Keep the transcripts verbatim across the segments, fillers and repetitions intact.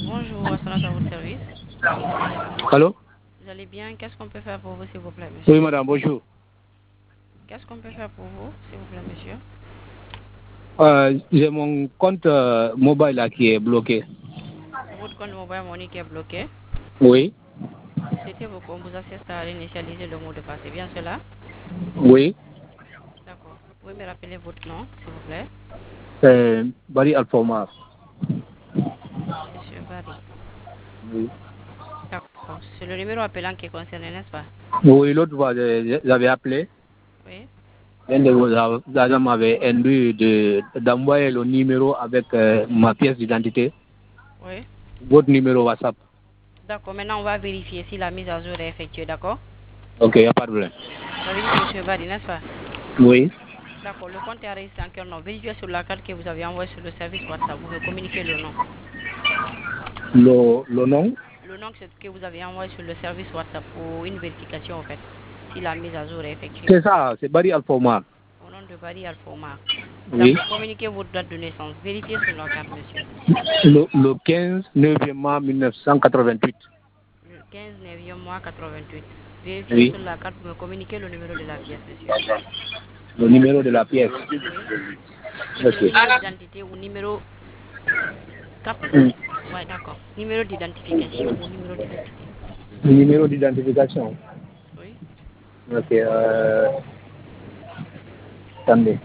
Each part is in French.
Bonjour, Assurance à votre service. Allô? Vous allez bien? Qu'est-ce qu'on peut faire pour vous, s'il vous plaît, monsieur? Oui, madame, bonjour. Qu'est-ce qu'on peut faire pour vous, s'il vous plaît, monsieur? Euh, j'ai mon compte euh, mobile là qui est bloqué. Votre compte mobile money qui est bloqué. Oui, Vous souhaitez vous- qu'on vous assiste à réinitialiser le mot de passe, c'est bien cela? oui. D'accord. Vous pouvez me rappeler votre nom, s'il vous plaît? C'est Barry Alfomar. Monsieur Barry. Oui. D'accord. C'est le numéro appelant qui est concerné, n'est-ce pas? Oui, l'autre fois, je- j'avais appelé. Oui. Un de vos agents m'avait induit de- d'envoyer le numéro avec euh, ma pièce d'identité, Oui. votre numéro WhatsApp. D'accord. Maintenant, on va vérifier si la mise à jour est effectuée, d'accord? Ok, il n'y a pas de problème. Vous avez dit monsieur Barry, n'est-ce pas? Oui. D'accord. Le compte est enregistré en quel nom? Vérifiez sur la carte que vous avez envoyée sur le service WhatsApp. Vous me communiquez le nom. Le, le nom? Le nom que que vous avez envoyé sur le service WhatsApp pour une vérification, en fait, si la mise à jour est effectuée. C'est ça, c'est Barry Alfomar. Au nom de Barry Alfoma. Oui. D'accord. Communiquez votre date de naissance. Vérifiez sur la carte, monsieur. Le, le quinze neuvième mars mille neuf cent quatre-vingt-huit. Le quinze neuvième mois quatre-vingt-huit. Vérifiez Oui. sur la carte pour me communiquer le numéro de la pièce, monsieur. Le numéro de la pièce. Oui. Ok. Numéro d'identité ou numéro carte. Mm. Ouais, d'accord. Numéro d'identification ou numéro d'identité. Numéro d'identification. Oui. Ok. Euh... Attendez.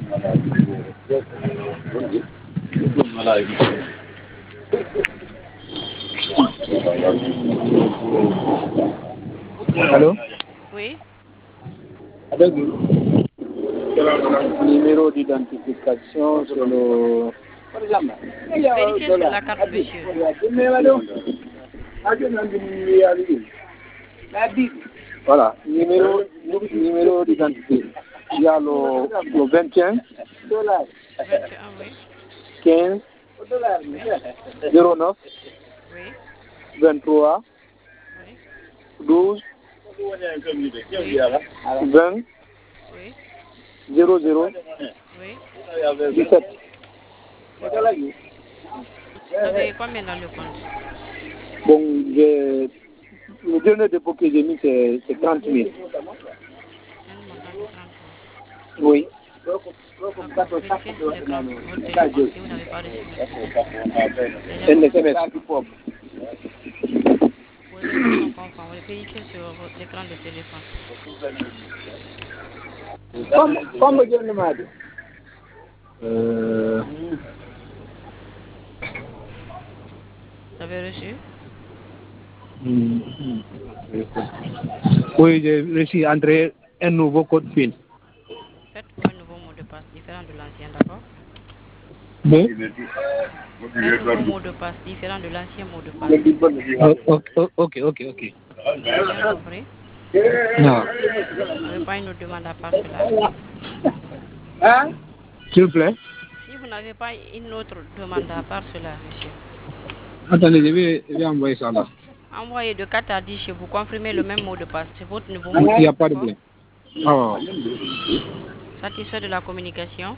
Allô? Oui. Avec numéro d'identification sur le... Vérifiez sur la carte, monsieur. Voilà, numéro, numéro d'identité. Il y a le, le vingt et un, vingt et un, oui. quinze, Oui. zéro neuf, Oui. vingt-trois, Oui. douze, Oui. vingt, Oui. zéro zéro, Oui. dix-sept. D'accord. Vous avez combien dans le compte? Bon, j'ai- le dernier dépôt que j'ai mis, c'est c'est trente mille. Un montant de trente mille. Oui. D'accord. Vérifiez sur l'écran de votre téléphone si vous n'avez pas reçu un S M S. Les Un informations. S M S. Vos infos sont conformes. Vérifiez sur votre- l'écran de téléphone. Comme, comme Dieu le m'a dit. Euh, Vous avez reçu? hmm, oui, j'ai réussi à entrer un nouveau code PIN. Faites-vous un nouveau mot de passe différent de l'ancien, d'accord? Oui. Un nouveau mot de passe différent de l'ancien mot de passe. Oh, ok, ok, ok, ok. Vous avez bien compris? Non. Vous n'avez pas une autre demande à part cela? Hein? S'il vous plaît. Si vous n'avez pas une autre demande à part cela, monsieur, Attendez, je vais, je vais envoyer ça là. envoyez de quatre à dix chez vous, confirmez le même mot de passe. C'est votre nouveau Il mot de n'y a passe, pas de d'accord? problème. Oh. Satisfait de la communication?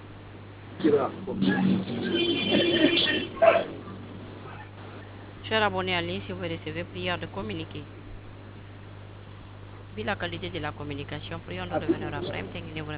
Cher abonné en ligne, si vous recevez, prière de communiquer. Vu la qualité de la communication, prions de revenir après.